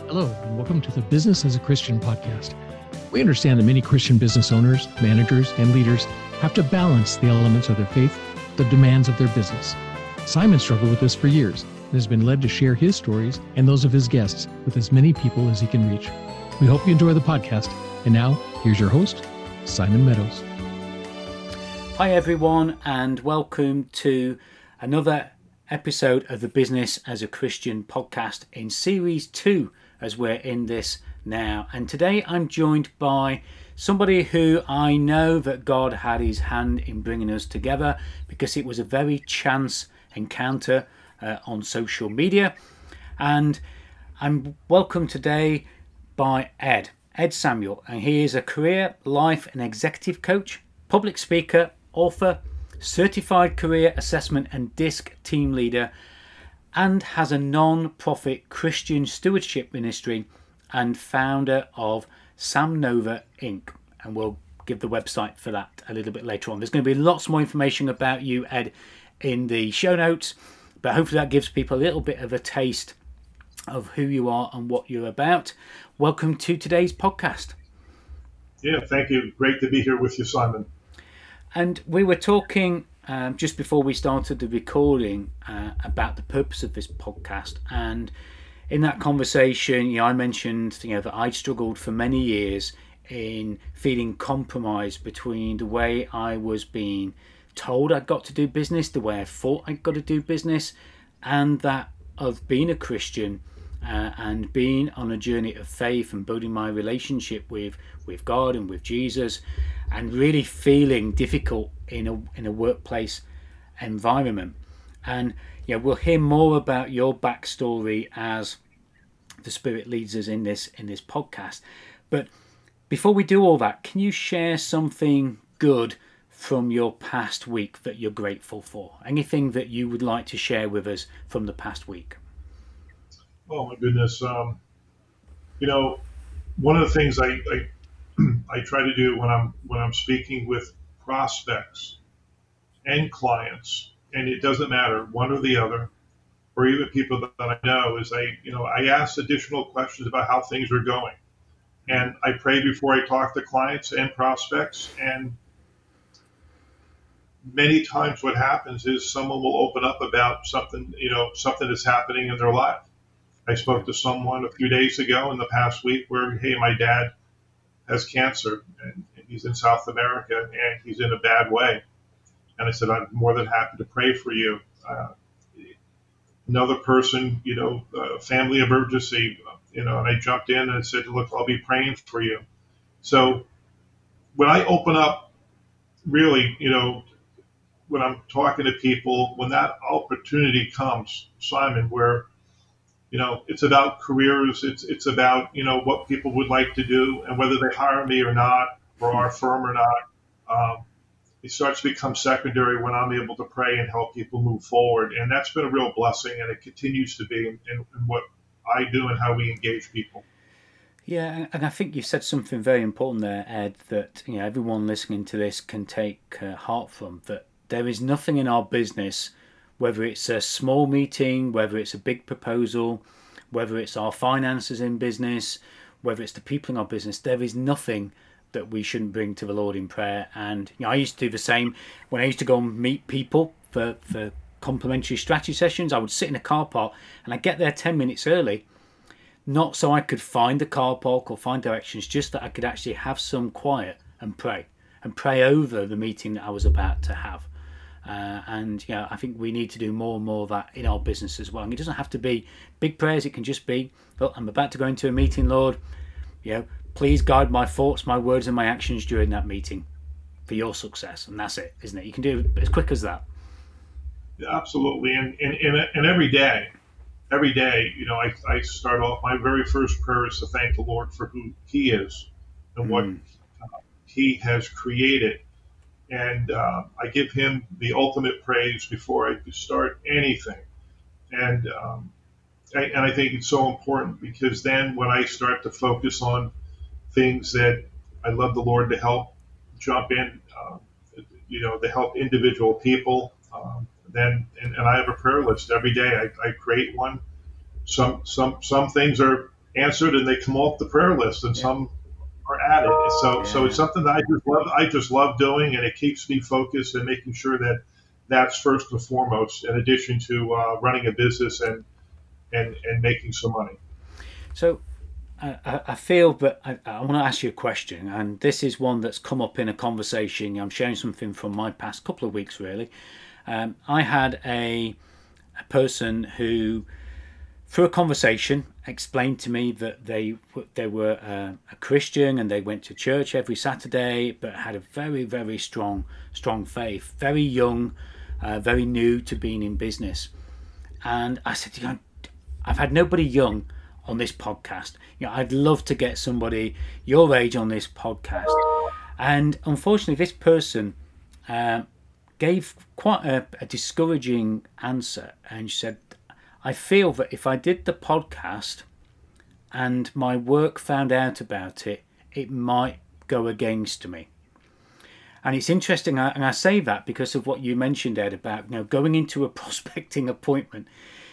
Hello, and welcome to the Business as a Christian podcast. We understand that many Christian business owners, managers, and leaders have to balance the elements of their faith, the demands of their business. Simon struggled with this for years and has been led to share his stories and those of his guests with as many people as he can reach. We hope you enjoy the podcast. And now, here's your host, Simon Meadows. Hi everyone, and welcome to another episode of the Business as a Christian podcast in Series 2, as we're in this now. And today I'm joined by somebody who I know that God had his hand in bringing us together, because it was a very chance encounter on social media. And I'm welcomed today by Ed Samuel, and he is a career, life and executive coach, public speaker, author, certified career assessment and DISC team leader, and has a non-profit Christian stewardship ministry and founder of Sam Nova Inc. And we'll give the website for that a little bit later on. There's going to be lots more information about you, Ed, in the show notes, but hopefully that gives people a little bit of a taste of who you are and what you're about. Welcome to today's podcast. Yeah, thank you. Great to be here with you, Simon. And we were talking just before we started the recording about the purpose of this podcast. And in that conversation, I mentioned that I'd struggled for many years in feeling compromised between the way I was being told I'd got to do business, the way I thought I'd got to do business, and that of being a Christian and being on a journey of faith and building my relationship with God and with Jesus, and really feeling difficult in a workplace environment. And we'll hear more about your backstory as the Spirit leads us in this podcast. But before we do all that, can you share something good from your past week that you're grateful for? Anything that you would like to share with us from the past week? Oh my goodness. One of the things I try to do when I'm speaking with prospects and clients, and it doesn't matter one or the other, or even people that I know, is I ask additional questions about how things are going, and I pray before I talk to clients and prospects. And many times what happens is someone will open up about something that's happening in their life. I spoke to someone a few days ago in the past week where, hey, my dad has cancer and he's in South America and he's in a bad way. And I said, I'm more than happy to pray for you. Another person, family emergency, and I jumped in and said, look, I'll be praying for you. So when I open up, really, when I'm talking to people, when that opportunity comes, Simon, where it's about careers. It's about, what people would like to do and whether they hire me or not, or our firm or not. It starts to become secondary when I'm able to pray and help people move forward. And that's been a real blessing, and it continues to be in what I do and how we engage people. Yeah, and I think you said something very important there, Ed, that everyone listening to this can take heart from, that there is nothing in our business, whether it's a small meeting, whether it's a big proposal, whether it's our finances in business, whether it's the people in our business, there is nothing that we shouldn't bring to the Lord in prayer. And I used to do the same when I used to go and meet people for complimentary strategy sessions. I would sit in a car park and I'd get there 10 minutes early, not so I could find the car park or find directions, just that I could actually have some quiet and pray over the meeting that I was about to have. I think we need to do more and more of that in our business as well. And it doesn't have to be big prayers. It can just be, well, I'm about to go into a meeting, Lord. Please guide my thoughts, my words, and my actions during that meeting for your success. And that's it, isn't it? You can do it as quick as that. Yeah, absolutely. And every day, I start off, my very first prayer is to thank the Lord for who He is and what He has created. And I give Him the ultimate praise before I start anything. And I think it's so important, because then when I start to focus on things that I love the Lord to help jump in, to help individual people, then and I have a prayer list every day. I create one. Some things are answered and they come off the prayer list, and some are added. So it's something that I just love doing, and it keeps me focused and making sure that that's first and foremost, in addition to running a business and making some money. So I feel that I want to ask you a question, and this is one that's come up in a conversation. I'm sharing something from my past couple of weeks, really. I had a person who, through a conversation, explained to me that they were a Christian and they went to church every Saturday, but had a very, very strong faith, very young, very new to being in business. And I said, I've had nobody young on this podcast. I'd love to get somebody your age on this podcast. And unfortunately, this person gave quite a discouraging answer. And she said, I feel that if I did the podcast and my work found out about it, it might go against me. And it's interesting, and I say that because of what you mentioned, Ed, about going into a prospecting appointment.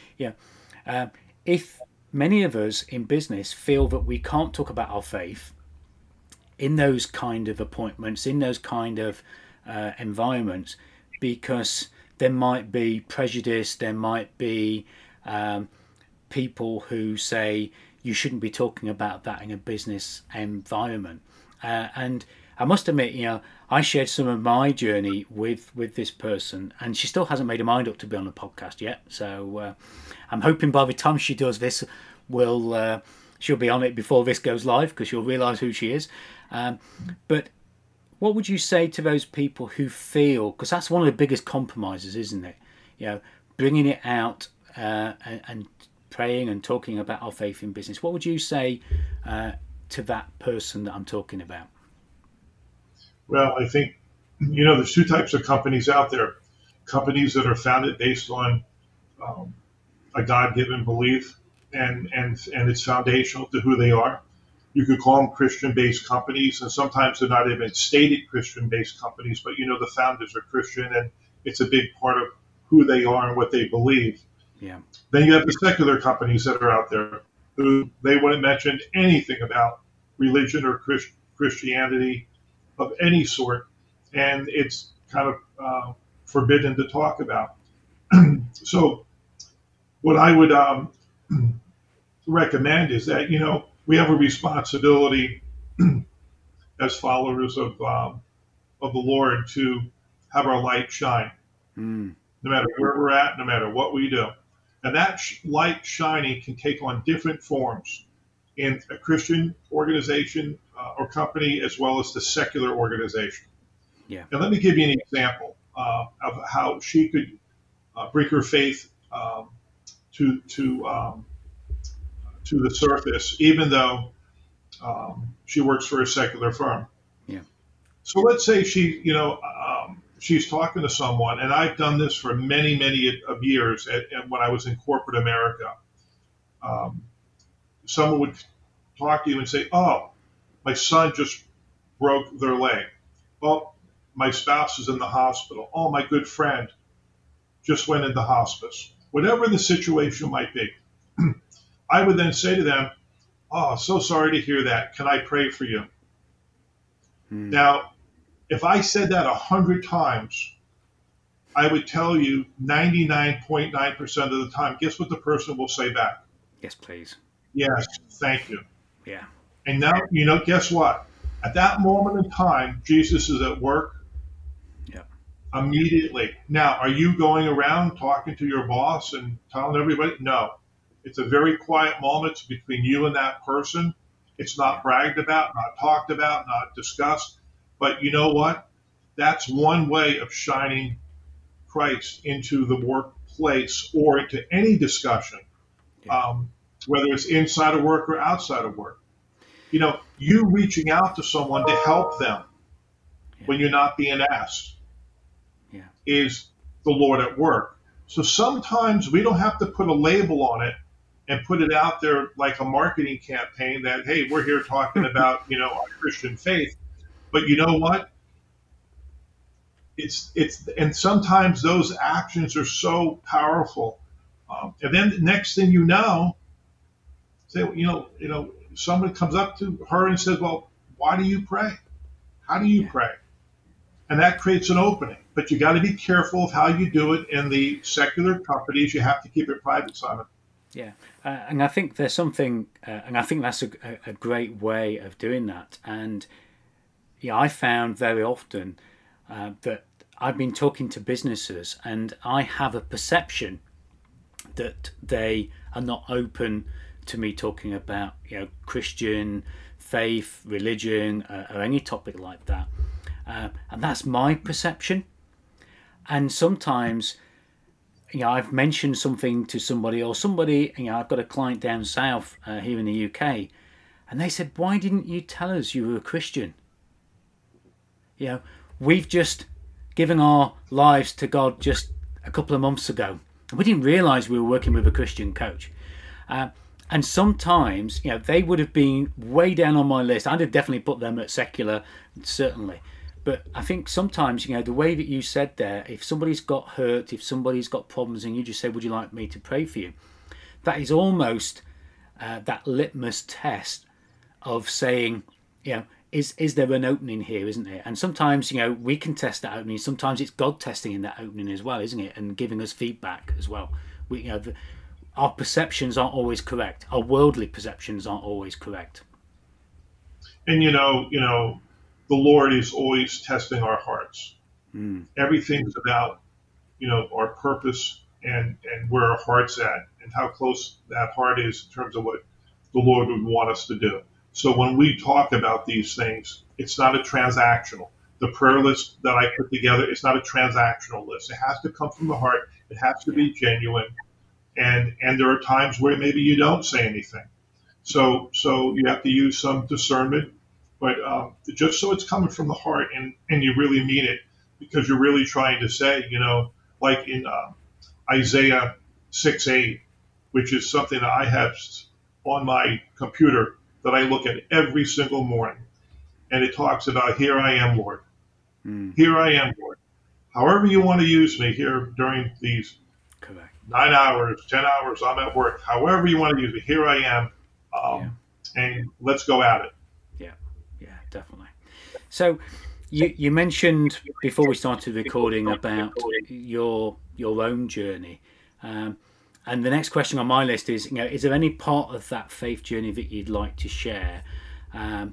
If many of us in business feel that we can't talk about our faith in those kind of appointments, in those kind of environments, because there might be prejudice, there might be people who say you shouldn't be talking about that in a business environment. And I must admit, I shared some of my journey with this person, and she still hasn't made her mind up to be on the podcast yet. So I'm hoping by the time she does this, she'll be on it before this goes live, because she'll realise who she is. But what would you say to those people who feel, because that's one of the biggest compromises, isn't it? Bringing it out and praying and talking about our faith in business. What would you say to that person that I'm talking about? Well, I think, there's two types of companies out there. Companies that are founded based on a God-given belief and it's foundational to who they are. You could call them Christian-based companies, and sometimes they're not even stated Christian-based companies, but the founders are Christian, and it's a big part of who they are and what they believe. Yeah. Then you have the secular companies that are out there who they wouldn't mention anything about religion or Christianity of any sort, and it's kind of forbidden to talk about. So what I would recommend is that, we have a responsibility as followers of the Lord to have our light shine, no matter where we're at, no matter what we do. And that light shining can take on different forms in a Christian organization or company, as well as the secular organization. Yeah. And let me give you an example of how she could bring her faith to the surface, even though she works for a secular firm. Yeah. So let's say she's talking to someone, and I've done this for many, many of years when I was in corporate America. Someone would talk to you and say, "Oh, my son just broke their leg. Oh, my spouse is in the hospital. Oh, my good friend just went into hospice." Whatever the situation might be, I would then say to them, "Oh, so sorry to hear that. Can I pray for you?" Now, if I said that 100 times, I would tell you 99.9% of the time, guess what the person will say back? Yes, please. Yes, thank you. Yeah. And now, guess what? At that moment in time, Jesus is at work. Yeah. Immediately. Now, are you going around talking to your boss and telling everybody? No. It's a very quiet moment between you and that person. It's not bragged about, not talked about, not discussed. But you know what? That's one way of shining Christ into the workplace or into any discussion, whether it's inside of work or outside of work. You reaching out to someone to help them when you're not being asked is the Lord at work. So sometimes we don't have to put a label on it and put it out there like a marketing campaign that, hey, we're here talking about, our Christian faith. But you know what? And sometimes those actions are so powerful. And then the next thing you know, say, someone comes up to her and says, well, why do you pray? How do you pray? And that creates an opening. But you got to be careful of how you do it in the secular companies. You have to keep it private, Simon. Yeah, and I think there's something, and I think that's a great way of doing that. And I found very often that I've been talking to businesses, and I have a perception that they are not open to me talking about Christian faith, religion, or any topic like that. And that's my perception. And sometimes, I've mentioned something to somebody, or somebody, I've got a client down south here in the UK, and they said, why didn't you tell us you were a Christian? We've just given our lives to God just a couple of months ago. We didn't realise we were working with a Christian coach. And sometimes, they would have been way down on my list. I'd have definitely put them at secular, certainly. But I think sometimes, the way that you said there, if somebody's got hurt, if somebody's got problems, and you just say, would you like me to pray for you? That is almost that litmus test of saying, is there an opening here, isn't there? And sometimes, we can test that opening. Sometimes it's God testing in that opening as well, isn't it? And giving us feedback as well. Our perceptions aren't always correct. Our worldly perceptions aren't always correct. And the Lord is always testing our hearts. Everything's about, our purpose and where our heart's at and how close that heart is in terms of what the Lord would want us to do. So when we talk about these things, it's not a transactional. The prayer list that I put together, it's not a transactional list. It has to come from the heart. It has to be genuine. And there are times where maybe you don't say anything. So you have to use some discernment. But just so it's coming from the heart and you really mean it, because you're really trying to say, like in Isaiah 6:8, which is something that I have on my computer that I look at every single morning. And it talks about, here I am, Lord. Here I am, Lord. However you want to use me here during these 9 hours, 10 hours, I'm at work. However you want to use me, here I am. And let's go at it. Yeah, definitely. So you mentioned before we started recording about your own journey. And the next question on my list is, is there any part of that faith journey that you'd like to share? And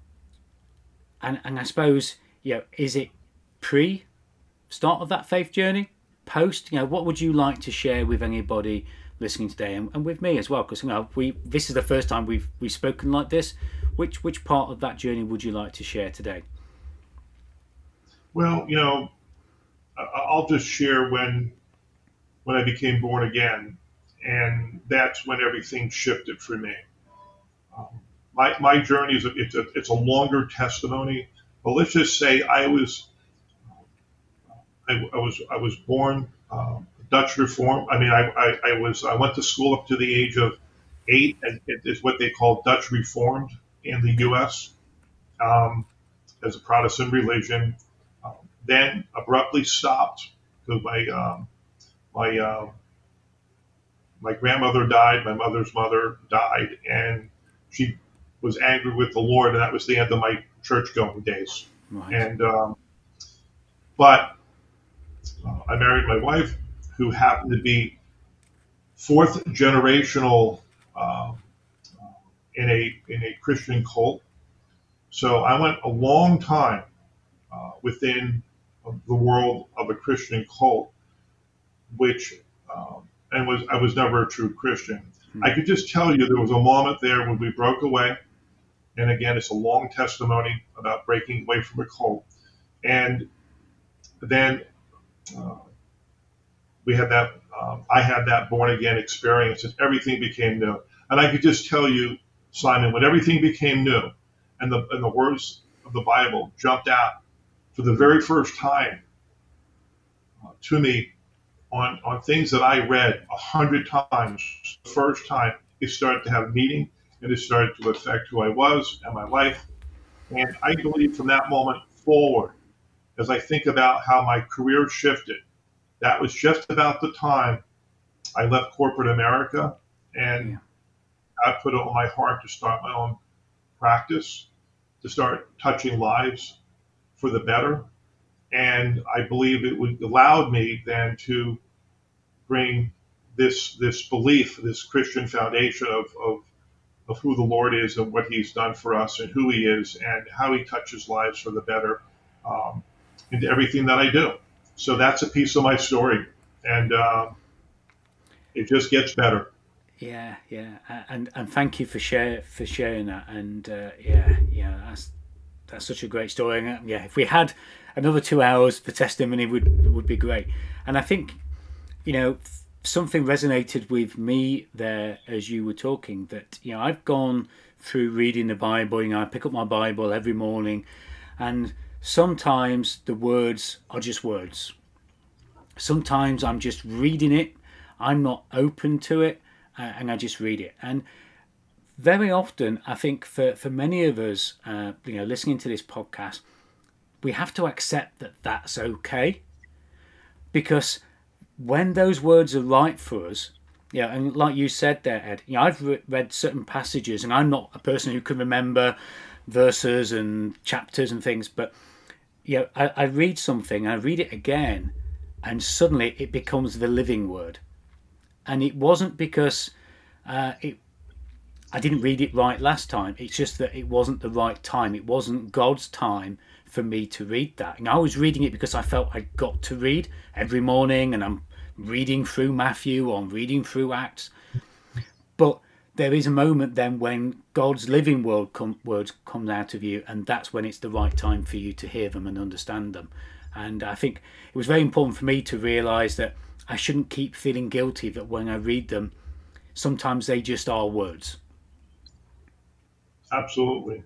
I suppose, is it pre-start of that faith journey? Post? What would you like to share with anybody listening today, and with me as well? Because this is the first time we've spoken like this. Which part of that journey would you like to share today? Well, I'll just share when I became born again, and that's when everything shifted for me. My journey it's a longer testimony, but let's just say I was born Dutch Reformed. I mean, I went to school up to the age of 8, and it is what they call Dutch Reformed in the U.S. As a Protestant religion. Then abruptly stopped because my grandmother died, my mother's mother died, and she was angry with the Lord, and that was the end of my church-going days. Right. And but I married my wife, who happened to be fourth generational in a Christian cult. So I went a long time within the world of a Christian cult, which I was never a true Christian. I could just tell you there was a moment there when we broke away, and again, it's a long testimony about breaking away from a cult, and then we had that. I had that born again experience, and everything became new. And I could just tell you, Simon, when everything became new, and the words of the Bible jumped out for the very first time to me on things that I read 100 times. The first time it started to have meaning, and it started to affect who I was and my life. And I believe from that moment forward, as I think about how my career shifted, that was just about the time I left corporate America and I put it on my heart to start my own practice, to start touching lives for the better. And I believe it would allow me then to bring this belief, this Christian foundation of who the Lord is and what He's done for us and who He is and how He touches lives for the better into everything that I do. So that's a piece of my story, and it just gets better. Yeah, and thank you for sharing that. And that's such a great story. And if we had another 2 hours for testimony, would be great. And I think, something resonated with me there as you were talking, that I've gone through reading the Bible. I pick up my Bible every morning, and sometimes the words are just words. Sometimes I'm just reading it, I'm not open to it, and I just read it. And very often, I think for many of us, listening to this podcast, we have to accept that that's okay, because when those words are right for us, and like you said there, Ed, I've read certain passages, and I'm not a person who can remember verses and chapters and things, but I read something, I read it again, and suddenly it becomes the living word. And it wasn't because I didn't read it right last time. It's just that it wasn't the right time. It wasn't God's time for me to read that. And I was reading it because I felt I got to read every morning, and I'm reading through Matthew or I'm reading through Acts. But there is a moment then when God's living words come out of you, and that's when it's the right time for you to hear them and understand them. And I think it was very important for me to realise that I shouldn't keep feeling guilty that when I read them, sometimes they just are words. Absolutely.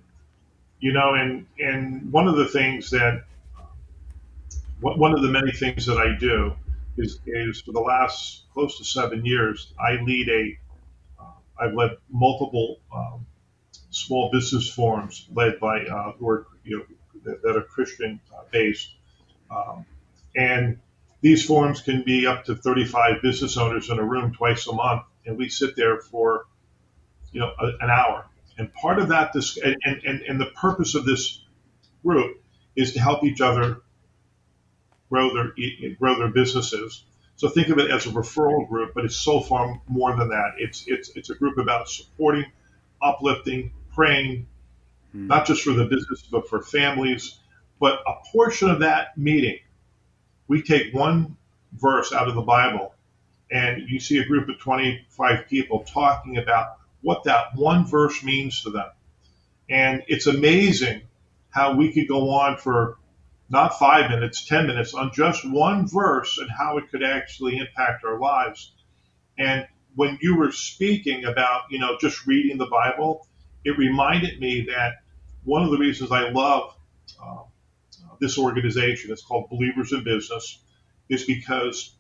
And one of the things that, one of the many things that I do is for the last close to 7 years, I've led multiple small business forums led by who are that are Christian based, and these forums can be up to 35 business owners in a room twice a month, and we sit there for an hour. And part of that, and the purpose of this group is to help each other grow their businesses. So think of it as a referral group, but it's so far more than that. It's a group about supporting, uplifting, praying, not just for the business, but for families. But a portion of that meeting, we take one verse out of the Bible, and you see a group of 25 people talking about what that one verse means to them. And it's amazing how we could go on for not 5 minutes, 10 minutes on just one verse and how it could actually impact our lives. And when you were speaking about, just reading the Bible, it reminded me that one of the reasons I love this organization, it's called Believers in Business, is because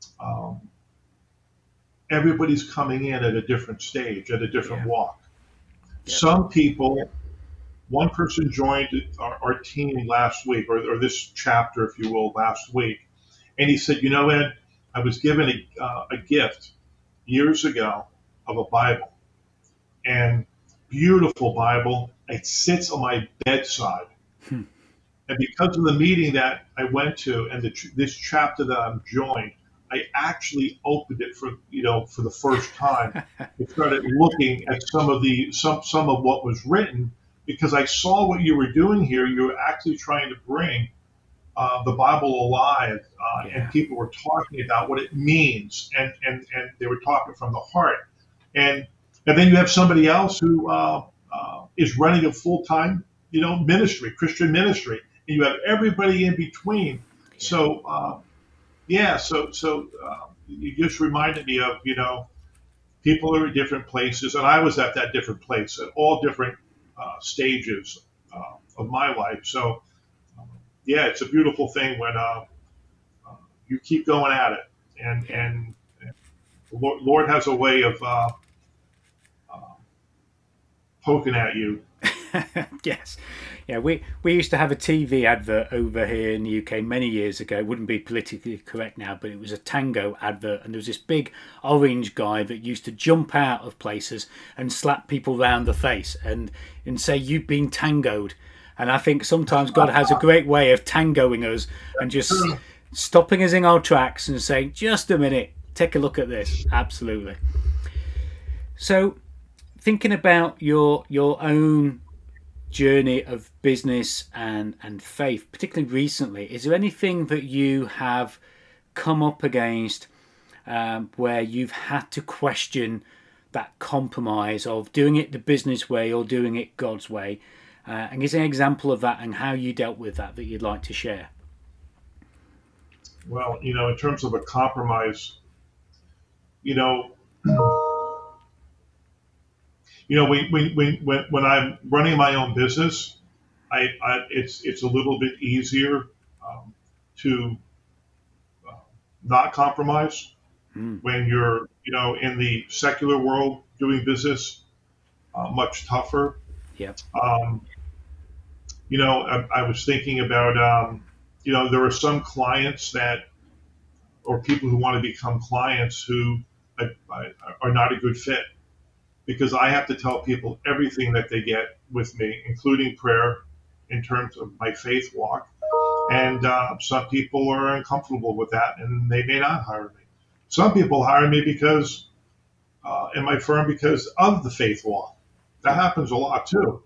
everybody's coming in at a different stage, at a different walk. Yeah. Some people, one person joined our team last week, or this chapter, if you will, last week, and he said, Ed, I was given a gift years ago of a Bible, and beautiful Bible. It sits on my bedside. And because of the meeting that I went to and this chapter that I'm joined, I actually opened it for the first time. I started looking at some of what was written, because I saw what you were doing here. You were actually trying to bring the Bible alive, and people were talking about what it means, and they were talking from the heart. And then you have somebody else who is running a full-time ministry, Christian ministry, and you have everybody in between. So you just reminded me of people are at different places, and I was at that different place at all different stages of my life. So it's a beautiful thing when you keep going at it, and the Lord has a way of poking at you Yes. Yeah, we used to have a TV advert over here in the UK many years ago. It wouldn't be politically correct now, but it was a Tango advert, and there was this big orange guy that used to jump out of places and slap people round the face and say, "You've been tangoed." And I think sometimes God has a great way of tangoing us and just stopping us in our tracks and saying, "Just a minute, take a look at this." Absolutely. So, thinking about your own journey of business and faith, particularly recently, is there anything that you have come up against where you've had to question that compromise of doing it the business way or doing it God's way? And is there an example of that and how you dealt with that you'd like to share? Well, in terms of a compromise, when I'm running my own business, it's a little bit easier to not compromise. When you're in the secular world doing business, much tougher. Yep. I was thinking about there are some clients or people who want to become clients who are not a good fit, because I have to tell people everything that they get with me, including prayer, in terms of my faith walk. And some people are uncomfortable with that, and they may not hire me. Some people hire me because in my firm because of the faith walk. That happens a lot too.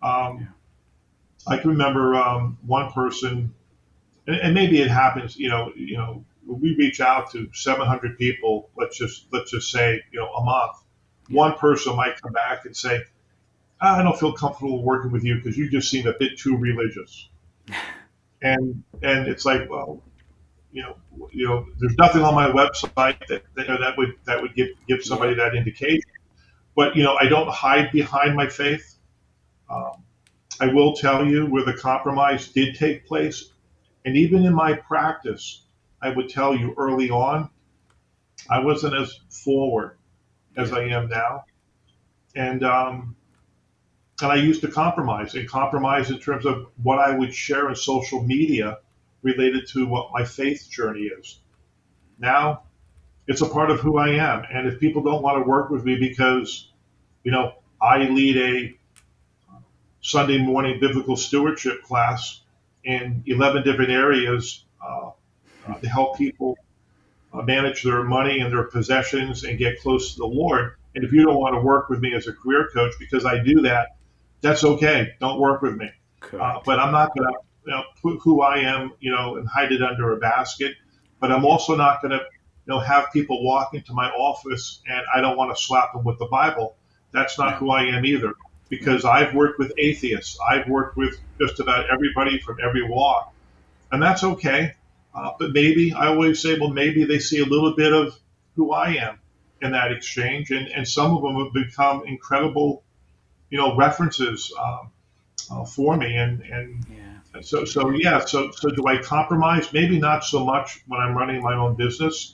I can remember one person, and maybe it happens. We reach out to 700 people. Let's just say a month. One person might come back and say, "I don't feel comfortable working with you because you just seem a bit too religious." And it's like, well, there's nothing on my website that would give somebody that indication. But I don't hide behind my faith. I will tell you where the compromise did take place, and even in my practice, I would tell you early on, I wasn't as forward as I am now, and I used to compromise in terms of what I would share in social media related to what my faith journey is. Now, it's a part of who I am, and if people don't want to work with me because, I lead a Sunday morning biblical stewardship class in 11 different areas to help people manage their money and their possessions and get close to the Lord. And if you don't want to work with me as a career coach because I do that, that's okay. Don't work with me. But I'm not going to put who I am, and hide it under a basket. But I'm also not going to have people walk into my office and I don't want to slap them with the Bible. That's not who I am either, because I've worked with atheists. I've worked with just about everybody from every walk, and that's okay. But maybe I always say, well, maybe they see a little bit of who I am in that exchange, and some of them have become incredible, references for me. So do I compromise? Maybe not so much when I'm running my own business,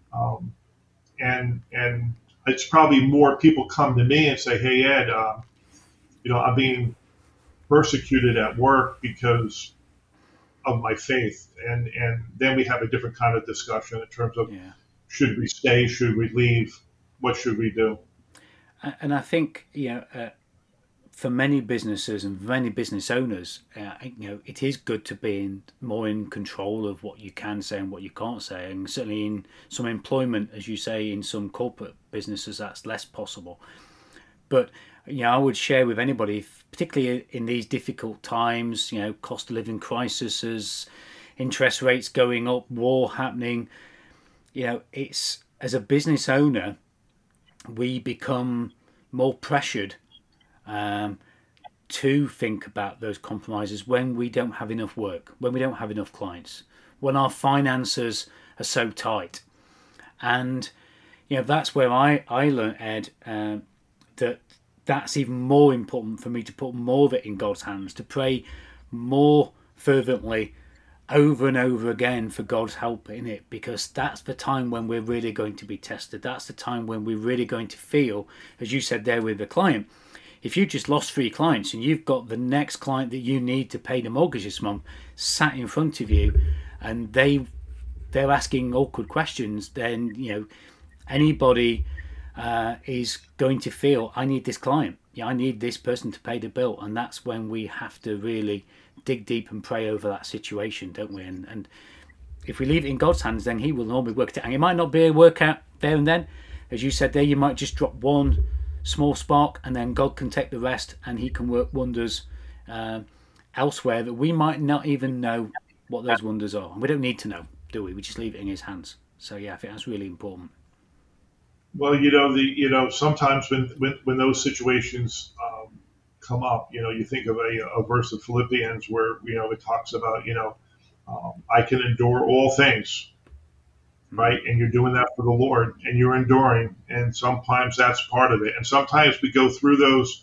and it's probably more people come to me and say, "Hey, Ed, I'm being persecuted at work because of my faith," and then we have a different kind of discussion in terms of should we stay, should we leave, what should we do? And I think for many businesses and many business owners, it is good to be more in control of what you can say and what you can't say, and certainly in some employment, as you say, in some corporate businesses that's less possible. But I would share with anybody, particularly in these difficult times, cost of living crises, interest rates going up, war happening, it's, as a business owner, we become more pressured to think about those compromises when we don't have enough work, when we don't have enough clients, when our finances are so tight. And that's where I learned, Ed, that's even more important for me to put more of it in God's hands, to pray more fervently over and over again for God's help in it, because that's the time when we're really going to be tested. That's the time when we're really going to feel, as you said there with the client, if you just lost 3 clients and you've got the next client that you need to pay the mortgage this month sat in front of you, and they're asking awkward questions, then anybody is going to feel, I need this client. I need this person to pay the bill. And that's when we have to really dig deep and pray over that situation, don't we? And if we leave it in God's hands, then he will normally work it out. And it might not be a workout there and then. As you said there, you might just drop one small spark and then God can take the rest, and he can work wonders elsewhere that we might not even know what those wonders are. And we don't need to know, do we? We just leave it in his hands. So yeah, I think that's really important. Well, sometimes when those situations come up, you think of a verse of Philippians where it talks about I can endure all things, right? And you're doing that for the Lord, and you're enduring, and sometimes that's part of it. And sometimes we go through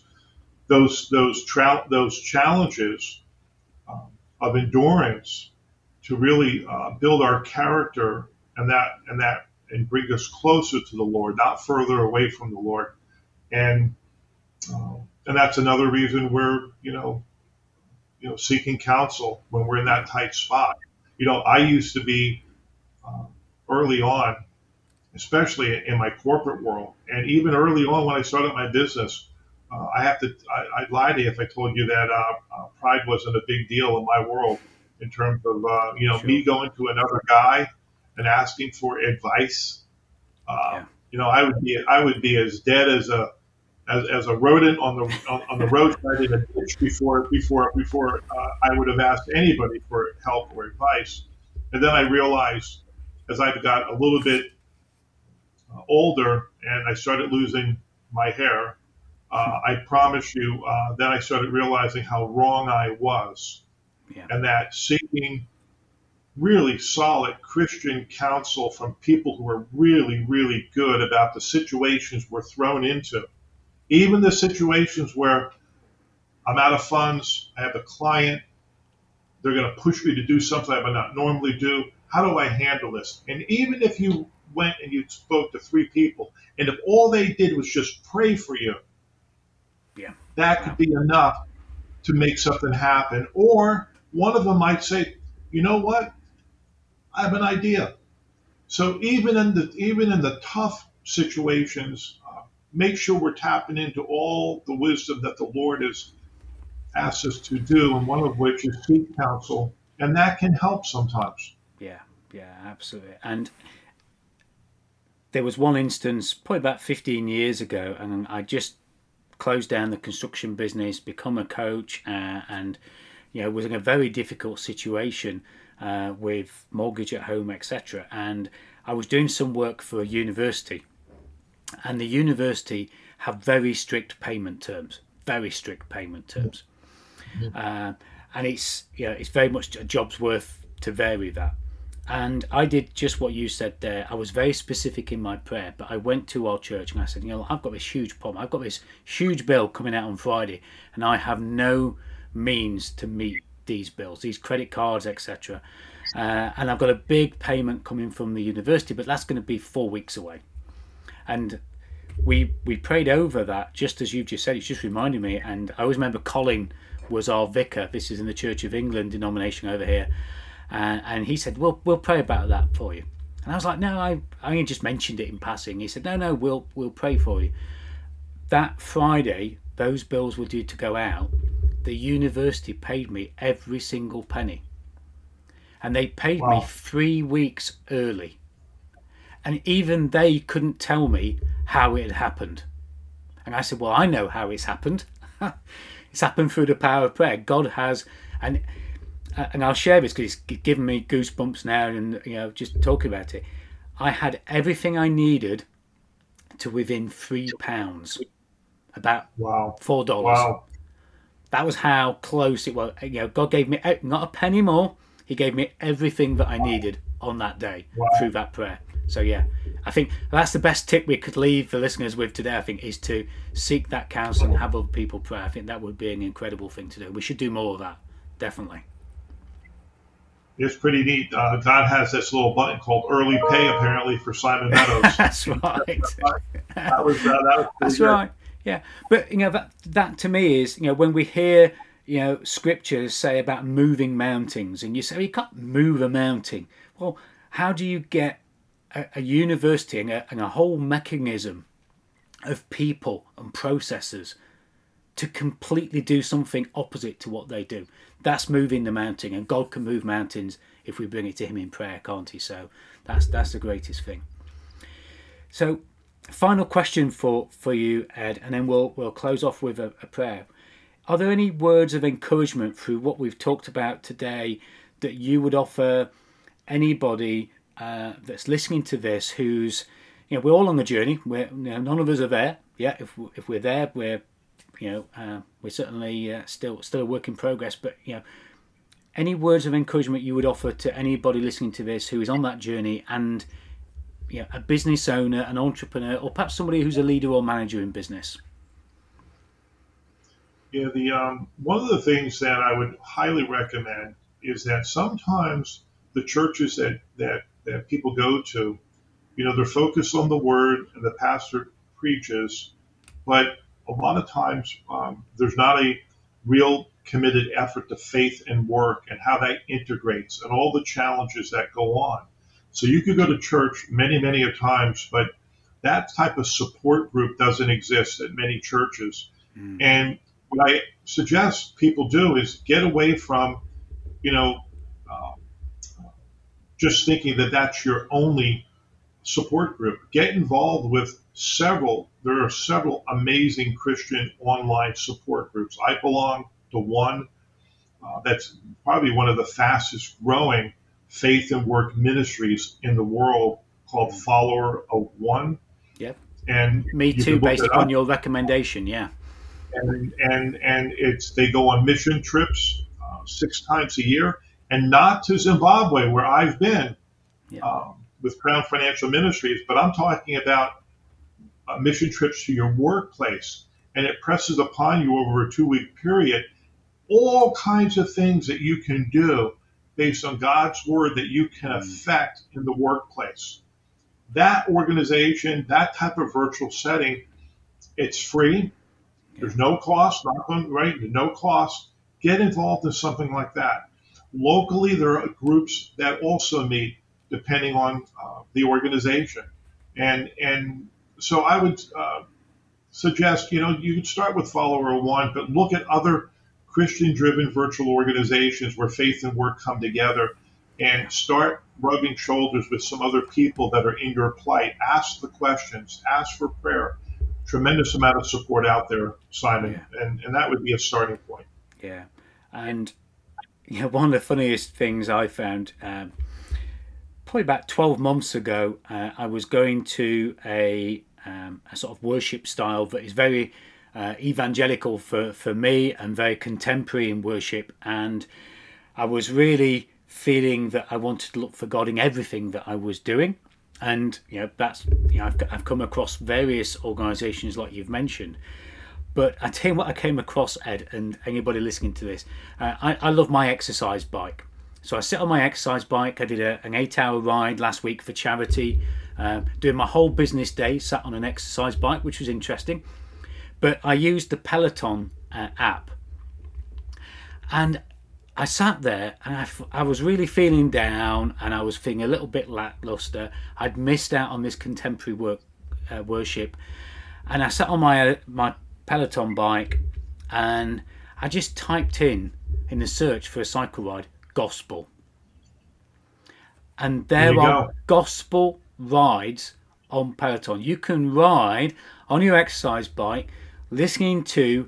those challenges of endurance to really build our character, and bring us closer to the Lord, not further away from the Lord. And that's another reason we're seeking counsel when we're in that tight spot. I used to be early on, especially in my corporate world, and even early on when I started my business, I'd lie to you if I told you that pride wasn't a big deal in my world in terms of Sure. me going to another guy and asking for advice. I would be as dead as a rodent on the roadside in a ditch before I would have asked anybody for help or advice. And then I realized, as I got a little bit older and I started losing my hair, I promise you, then I started realizing how wrong I was, and that seeking really solid Christian counsel from people who are really, really good about the situations we're thrown into. Even the situations where I'm out of funds, I have a client, they're going to push me to do something I would not normally do. How do I handle this? And even if you went and you spoke to 3 people, and if all they did was just pray for you, that could be enough to make something happen. Or one of them might say, you know what? I have an idea. So even in the tough situations, make sure we're tapping into all the wisdom that the Lord has asked us to do, and one of which is seek counsel, and that can help sometimes. Yeah, absolutely. And there was one instance, probably about 15 years ago, and I just closed down the construction business, become a coach, and was in a very difficult situation with mortgage at home, etc. And I was doing some work for a university, and the university have very strict payment terms. And it's very much a job's worth to vary that. And I did just what you said there. I was very specific in my prayer, but I went to our church and I said, I've got this huge problem. I've got this huge bill coming out on Friday, and I have no means to meet these bills, these credit cards, etc. And I've got a big payment coming from the university, but that's going to be 4 weeks away. And we prayed over that, just as you've just said. It's just reminded me. And I always remember Colin was our vicar. This is in the Church of England denomination over here. And he said, we'll pray about that for you. And I was like, no, I only just mentioned it in passing. He said, no, we'll pray for you. That Friday, those bills were due to go out. The university paid me every single penny. And they paid me 3 weeks early. And even they couldn't tell me how it had happened. And I said, well, I know how it's happened. It's happened through the power of prayer. God has, and I'll share this because it's given me goosebumps now, and just talking about it. I had everything I needed to within £3, about $4. Wow. That was how close it was. God gave me not a penny more. He gave me everything that I needed on that day through that prayer. So yeah, I think that's the best tip we could leave the listeners with today, I think, is to seek that counsel and have other people pray. I think that would be an incredible thing to do. We should do more of that, definitely. It's pretty neat. God has this little button called early pay, apparently, for Simon Meadows. That's right. That was That's good. right. Yeah, but that to me is, when we hear scriptures say about moving mountains, and you say you can't move a mountain. Well, how do you get a university and a whole mechanism of people and processes to completely do something opposite to what they do? That's moving the mountain, and God can move mountains if we bring it to Him in prayer, can't He? So that's the greatest thing. So, final question for you, Ed, and then we'll close off with a prayer. Are there any words of encouragement through what we've talked about today that you would offer anybody that's listening to this, who's, we're all on the journey. None of us are there yet. If we're there, we're certainly still a work in progress. But any words of encouragement you would offer to anybody listening to this who is on that journey, and a business owner, an entrepreneur, or perhaps somebody who's a leader or manager in business? Yeah, one of the things that I would highly recommend is that sometimes the churches that people go to, they're focused on the word and the pastor preaches, but a lot of times there's not a real committed effort to faith and work and how that integrates and all the challenges that go on. So you could go to church many, many a times, but that type of support group doesn't exist at many churches. And what I suggest people do is get away from, just thinking that that's your only support group. Get involved with there are several amazing Christian online support groups. I belong to one that's probably one of the fastest growing faith and work ministries in the world, called Follower of One. Yep. And me too, based upon your recommendation. Yeah. And they go on mission trips 6 times a year, and not to Zimbabwe where I've been with Crown Financial Ministries, but I'm talking about mission trips to your workplace, and it presses upon you over a 2-week period all kinds of things that you can do based on God's word that you can affect in the workplace. That organization, that type of virtual setting, it's free. There's no cost, right? No cost. Get involved in something like that. Locally, there are groups that also meet depending on the organization. And so I would suggest, you could start with Follower One, but look at other Christian-driven virtual organizations where faith and work come together, and start rubbing shoulders with some other people that are in your plight. Ask the questions, ask for prayer. Tremendous amount of support out there, Simon, and that would be a starting point. Yeah, and one of the funniest things I found, probably about 12 months ago, I was going to a sort of worship style that is very evangelical for me and very contemporary in worship, and I was really feeling that I wanted to look for God in everything that I was doing. And that's I've come across various organisations like you've mentioned, but I tell you what I came across, Ed, and anybody listening to this, I love my exercise bike. So I sit on my exercise bike. I did an 8-hour ride last week for charity, doing my whole business day sat on an exercise bike, which was interesting. But I used the Peloton app, and I sat there and I was really feeling down, and I was feeling a little bit lackluster. I'd missed out on this contemporary worship, and I sat on my Peloton bike, and I just typed in the search for a cycle ride, gospel. And there are gospel rides on Peloton. You can ride on your exercise bike, listening to,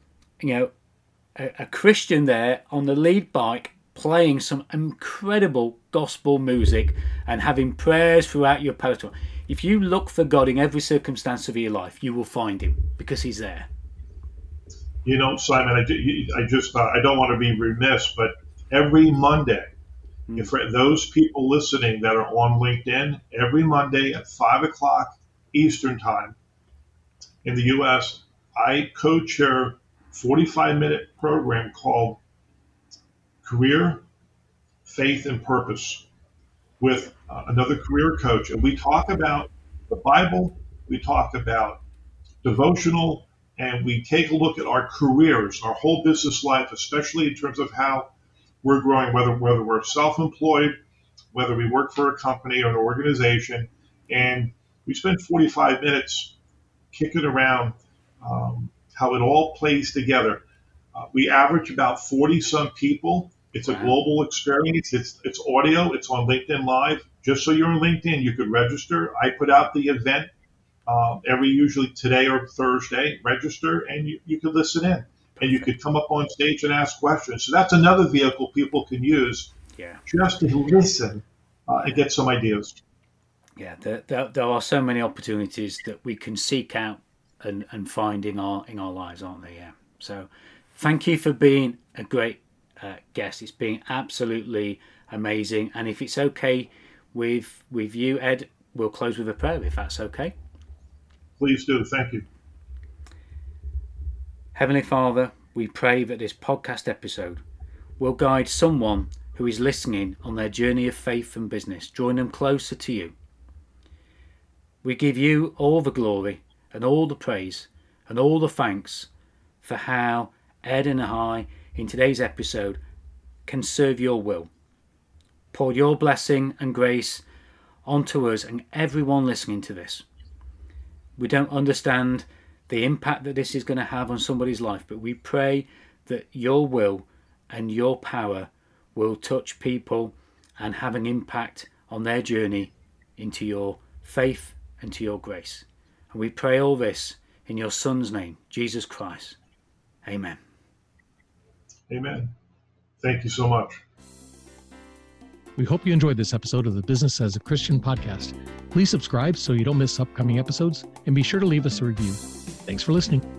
a Christian there on the lead bike playing some incredible gospel music and having prayers throughout your Peloton. If you look for God in every circumstance of your life, you will find him, because he's there. Simon, I don't want to be remiss, but every Monday, for those people listening that are on LinkedIn, every Monday at 5:00 Eastern Time in the U.S., I co-chair 45-minute program called Career, Faith, and Purpose with another career coach. And we talk about the Bible, we talk about devotional, and we take a look at our careers, our whole business life, especially in terms of how we're growing, whether we're self-employed, whether we work for a company or an organization, and we spend 45 minutes kicking around how it all plays together. We average about 40-some people. It's a global experience. It's audio. It's on LinkedIn Live. Just so you're on LinkedIn, you could register. I put out the event usually today or Thursday. Register, and you could listen in. And you could come up on stage and ask questions. So that's another vehicle people can use just to listen and get some ideas. Yeah, there are so many opportunities that we can seek out and find in our lives, aren't there? Yeah. So thank you for being a great guest. It's been absolutely amazing. And if it's okay with you, Ed, we'll close with a prayer, if that's okay. Please do. Thank you. Heavenly Father, we pray that this podcast episode will guide someone who is listening on their journey of faith and business, drawing them closer to you. We give you all the glory and all the praise and all the thanks for how Ed and I in today's episode can serve your will. Pour your blessing and grace onto us and everyone listening to this. We don't understand the impact that this is going to have on somebody's life, but we pray that your will and your power will touch people and have an impact on their journey into your faith and to your grace. And we pray all this in your Son's name, Jesus Christ. Amen. Amen. Thank you so much. We hope you enjoyed this episode of the Business as a Christian podcast. Please subscribe so you don't miss upcoming episodes, and be sure to leave us a review. Thanks for listening.